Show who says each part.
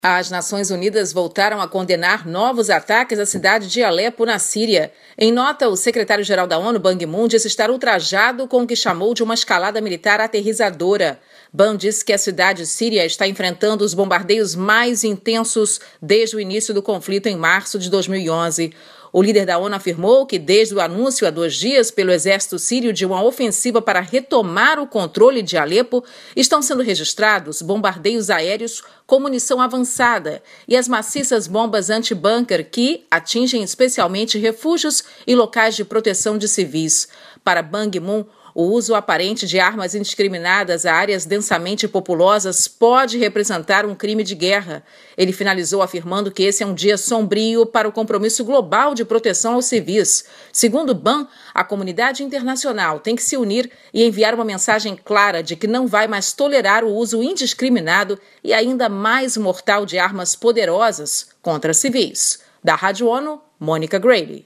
Speaker 1: As Nações Unidas voltaram a condenar novos ataques à cidade de Alepo, na Síria. Em nota, o secretário-geral da ONU, Ban Ki-moon, disse estar ultrajado com o que chamou de uma escalada militar aterrizadora. Ban disse que a cidade síria está enfrentando os bombardeios mais intensos desde o início do conflito em março de 2011. O líder da ONU afirmou que, desde o anúncio há 2 dias pelo exército sírio de uma ofensiva para retomar o controle de Alepo, estão sendo registrados bombardeios aéreos com munição avançada e as maciças bombas anti-bunker que atingem especialmente refúgios e locais de proteção de civis. Para Ban Ki-moon, o uso aparente de armas indiscriminadas a áreas densamente populosas pode representar um crime de guerra. Ele finalizou afirmando que esse é um dia sombrio para o compromisso global de proteção aos civis. Segundo Ban, a comunidade internacional tem que se unir e enviar uma mensagem clara de que não vai mais tolerar o uso indiscriminado e ainda mais mortal de armas poderosas contra civis. Da Rádio ONU, Mônica Grady.